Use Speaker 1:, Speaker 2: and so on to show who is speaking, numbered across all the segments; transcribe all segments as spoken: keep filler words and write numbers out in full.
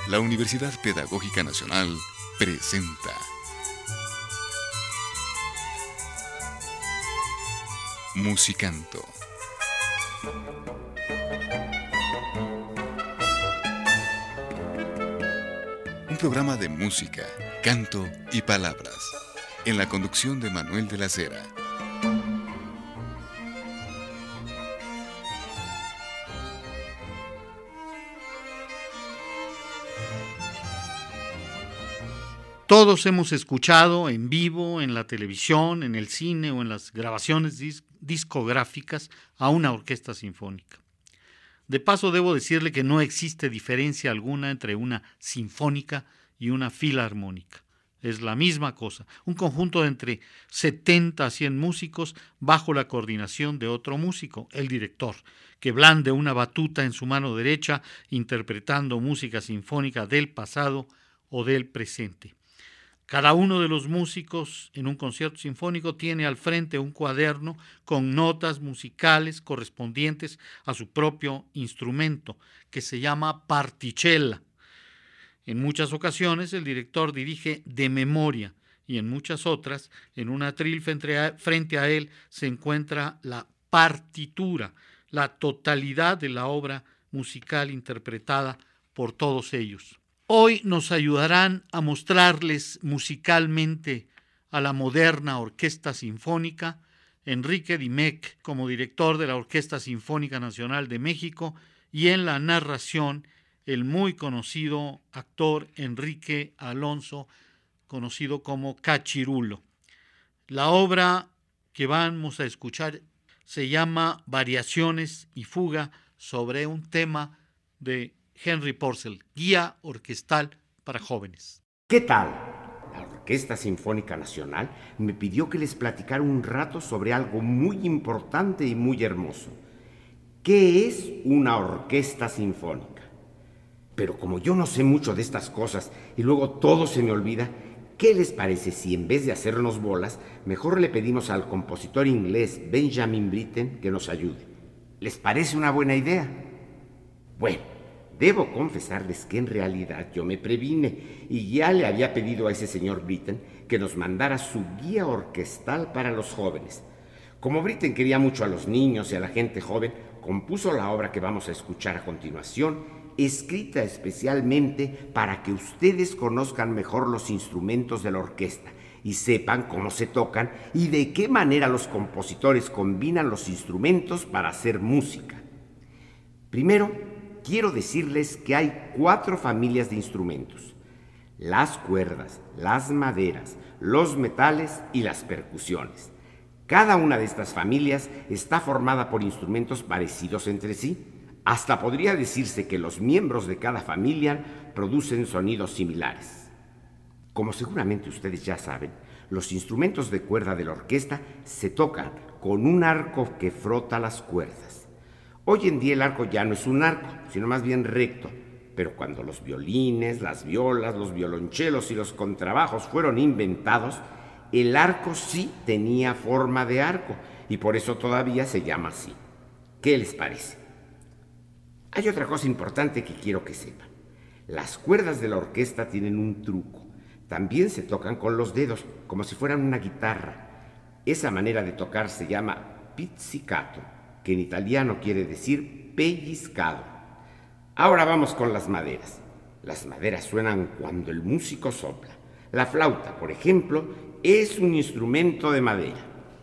Speaker 1: La Universidad Pedagógica Nacional presenta Musicanto. Un programa de música, canto y palabras, en la conducción de Manuel de la Cera.
Speaker 2: Todos hemos escuchado en vivo, en la televisión, en el cine o en las grabaciones dis- discográficas a una orquesta sinfónica. De paso, debo decirle que no existe diferencia alguna entre una sinfónica y una filarmónica. Es la misma cosa, un conjunto de entre setenta a cien músicos bajo la coordinación de otro músico, el director, que blande una batuta en su mano derecha interpretando música sinfónica del pasado o del presente. Cada uno de los músicos en un concierto sinfónico tiene al frente un cuaderno con notas musicales correspondientes a su propio instrumento, que se llama particella. En muchas ocasiones el director dirige de memoria y en muchas otras, en un atril frente a él, se encuentra la partitura, la totalidad de la obra musical interpretada por todos ellos. Hoy nos ayudarán a mostrarles musicalmente a la moderna Orquesta Sinfónica Enrique Dimech como director de la Orquesta Sinfónica Nacional de México y en la narración el muy conocido actor Enrique Alonso, conocido como Cachirulo. La obra que vamos a escuchar se llama Variaciones y Fuga sobre un tema de Henry Purcell, guía orquestal para jóvenes.
Speaker 3: ¿Qué tal? La Orquesta Sinfónica Nacional me pidió que les platicara un rato sobre algo muy importante y muy hermoso. ¿Qué es una orquesta sinfónica? Pero como yo no sé mucho de estas cosas y luego todo se me olvida, ¿qué les parece si en vez de hacernos bolas, mejor le pedimos al compositor inglés Benjamin Britten que nos ayude? ¿Les parece una buena idea? Bueno, debo confesarles que en realidad yo me previne y ya le había pedido a ese señor Britten que nos mandara su guía orquestal para los jóvenes. Como Britten quería mucho a los niños y a la gente joven, compuso la obra que vamos a escuchar a continuación, escrita especialmente para que ustedes conozcan mejor los instrumentos de la orquesta y sepan cómo se tocan y de qué manera los compositores combinan los instrumentos para hacer música. Primero, quiero decirles que hay cuatro familias de instrumentos: las cuerdas, las maderas, los metales y las percusiones. Cada una de estas familias está formada por instrumentos parecidos entre sí. Hasta podría decirse que los miembros de cada familia producen sonidos similares. Como seguramente ustedes ya saben, los instrumentos de cuerda de la orquesta se tocan con un arco que frota las cuerdas. Hoy en día el arco ya no es un arco, sino más bien recto, pero cuando los violines, las violas, los violonchelos y los contrabajos fueron inventados, el arco sí tenía forma de arco y por eso todavía se llama así. ¿Qué les parece? Hay otra cosa importante que quiero que sepan. Las cuerdas de la orquesta tienen un truco. También se tocan con los dedos, como si fueran una guitarra. Esa manera de tocar se llama pizzicato, que en italiano quiere decir pellizcado. Ahora vamos con las maderas. Las maderas suenan cuando el músico sopla. La flauta, por ejemplo, es un instrumento de madera.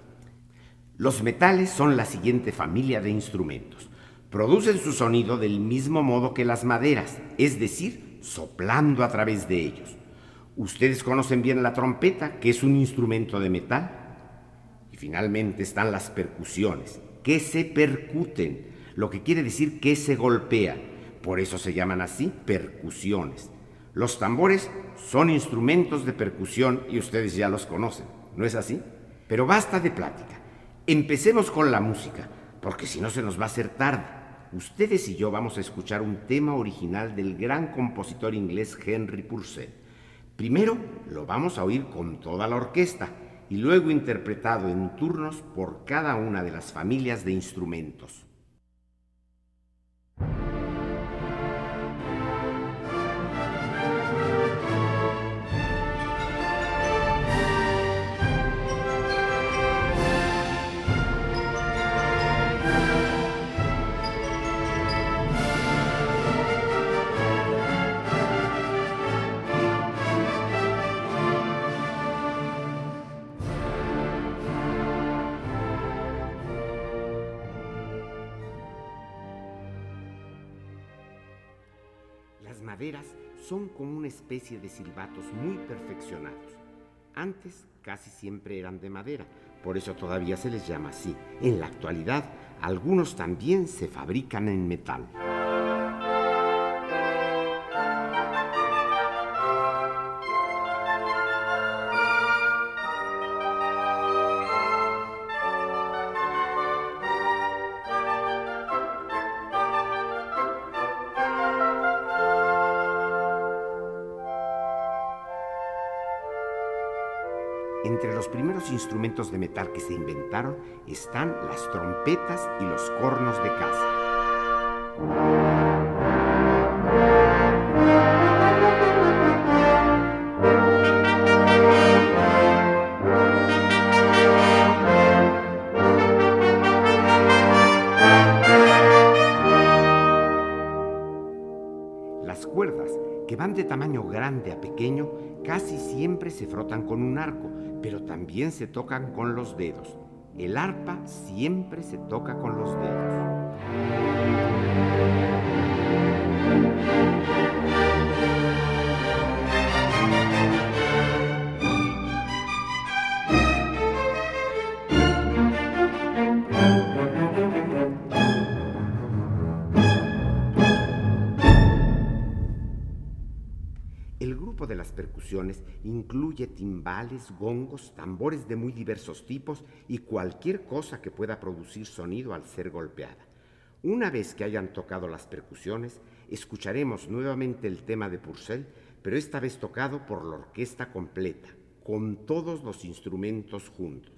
Speaker 3: Los metales son la siguiente familia de instrumentos. Producen su sonido del mismo modo que las maderas, es decir, soplando a través de ellos. Ustedes conocen bien la trompeta, que es un instrumento de metal. Y finalmente están las percusiones, que se percuten, lo que quiere decir que se golpean. Por eso se llaman así percusiones. Los tambores son instrumentos de percusión y ustedes ya los conocen, ¿no es así? Pero basta de plática. Empecemos con la música, porque si no se nos va a hacer tarde. Ustedes y yo vamos a escuchar un tema original del gran compositor inglés Henry Purcell. Primero lo vamos a oír con toda la orquesta y luego interpretado en turnos por cada una de las familias de instrumentos. maderas son como una especie de silbatos muy perfeccionados. Antes casi siempre eran de madera, por eso todavía se les llama así. En la actualidad, algunos también se fabrican en metal. Entre los primeros instrumentos de metal que se inventaron están las trompetas y los cornos de caza. Las cuerdas, que van de tamaño grande a pequeño, casi siempre se frotan con un arco, pero también se tocan con los dedos. El arpa siempre se toca con los dedos. El grupo de las percusiones incluye timbales, gongos, tambores de muy diversos tipos y cualquier cosa que pueda producir sonido al ser golpeada. Una vez que hayan tocado las percusiones, escucharemos nuevamente el tema de Purcell, pero esta vez tocado por la orquesta completa, con todos los instrumentos juntos.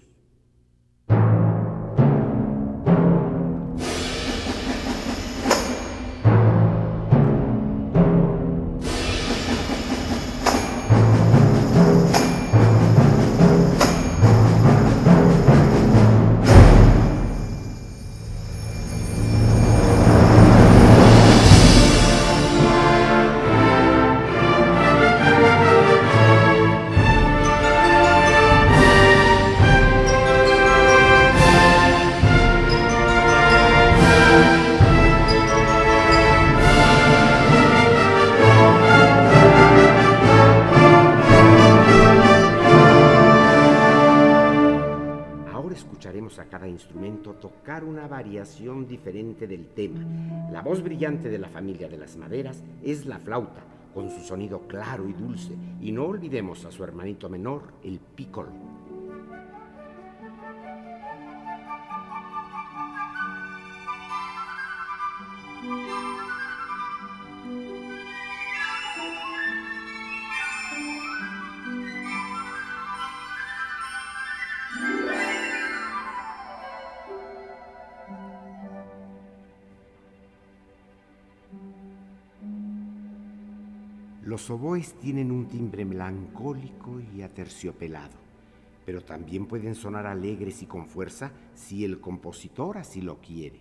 Speaker 3: Escucharemos a cada instrumento tocar una variación diferente del tema. La voz brillante de la familia de las maderas es la flauta, con su sonido claro y dulce, y no olvidemos a su hermanito menor, el pícolo. Los oboes tienen un timbre melancólico y aterciopelado, pero también pueden sonar alegres y con fuerza si el compositor así lo quiere.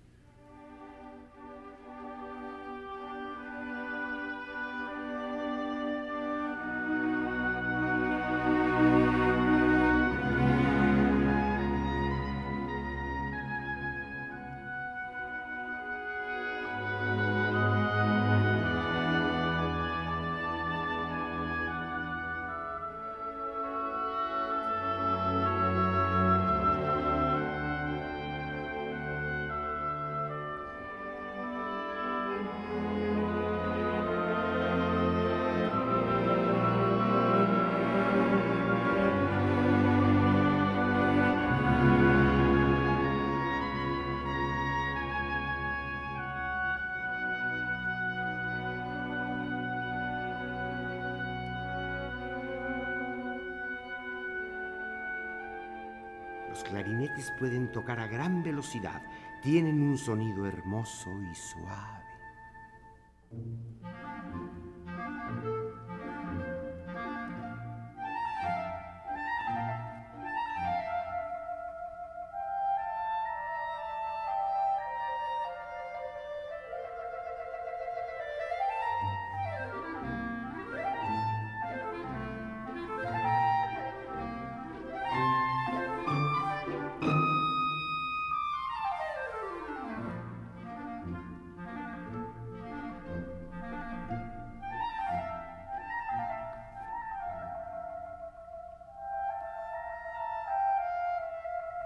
Speaker 3: Los clarinetes pueden tocar a gran velocidad, tienen un sonido hermoso y suave.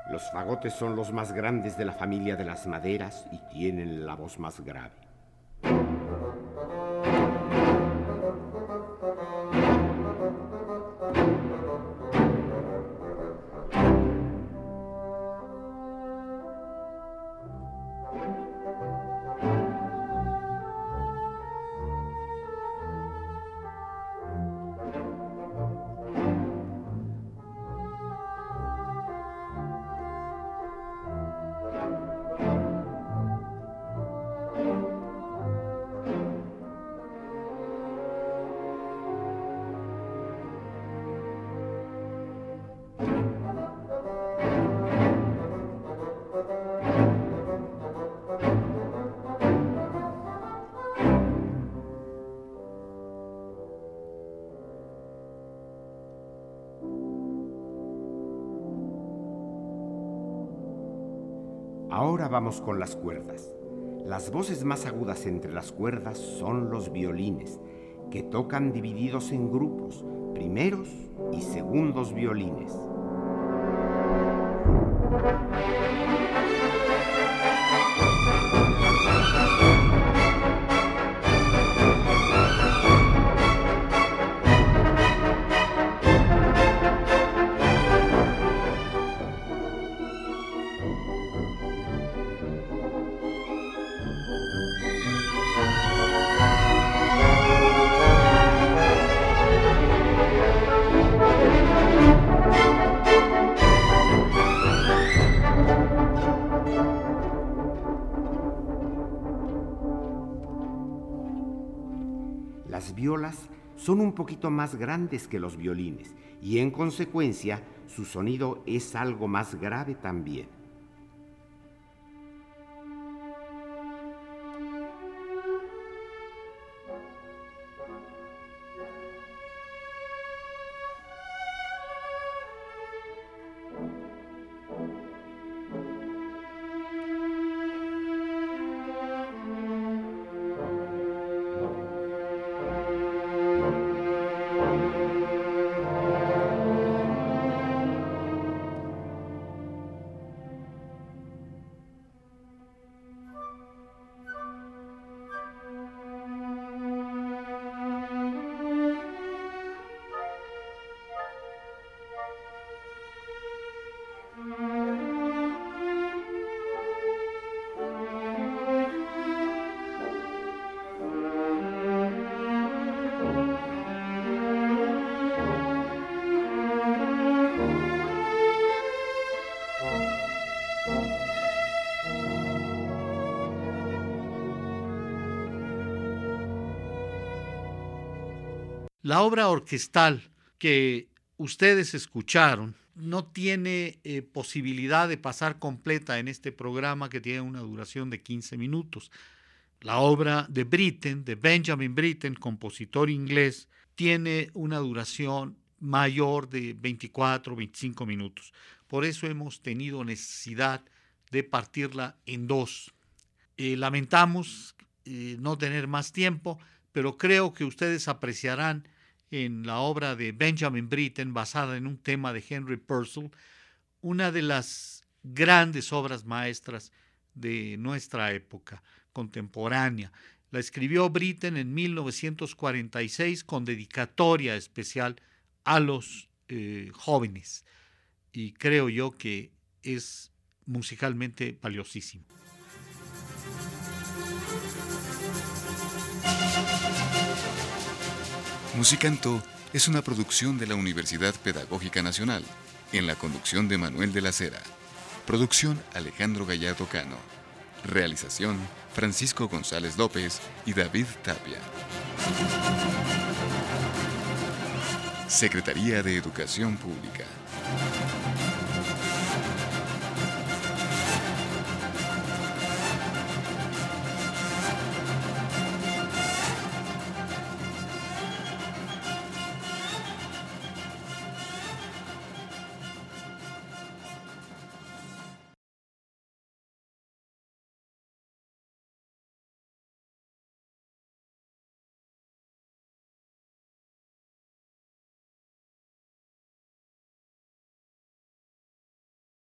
Speaker 3: Los fagotes son los más grandes de la familia de las maderas y tienen la voz más grave. Ahora vamos con las cuerdas. Las voces más agudas entre las cuerdas son los violines, que tocan divididos en grupos, primeros y segundos violines. Las violas son un poquito más grandes que los violines y en consecuencia su sonido es algo más grave también.
Speaker 2: La obra orquestal que ustedes escucharon no tiene eh, posibilidad de pasar completa en este programa que tiene una duración de quince minutos. La obra de Britten, de Benjamin Britten, compositor inglés, tiene una duración mayor de veinticuatro, veinticinco minutos. Por eso hemos tenido necesidad de partirla en dos. Eh, lamentamos eh, no tener más tiempo, pero creo que ustedes apreciarán en la obra de Benjamin Britten, basada en un tema de Henry Purcell, una de las grandes obras maestras de nuestra época contemporánea. La escribió Britten en mil novecientos cuarenta y seis con dedicatoria especial a los eh, jóvenes, y creo yo que es musicalmente valiosísimo.
Speaker 1: Musicanto es una producción de la Universidad Pedagógica Nacional, en la conducción de Manuel de la Cera. Producción Alejandro Gallardo Cano. Realización Francisco González López y David Tapia. Secretaría de Educación Pública.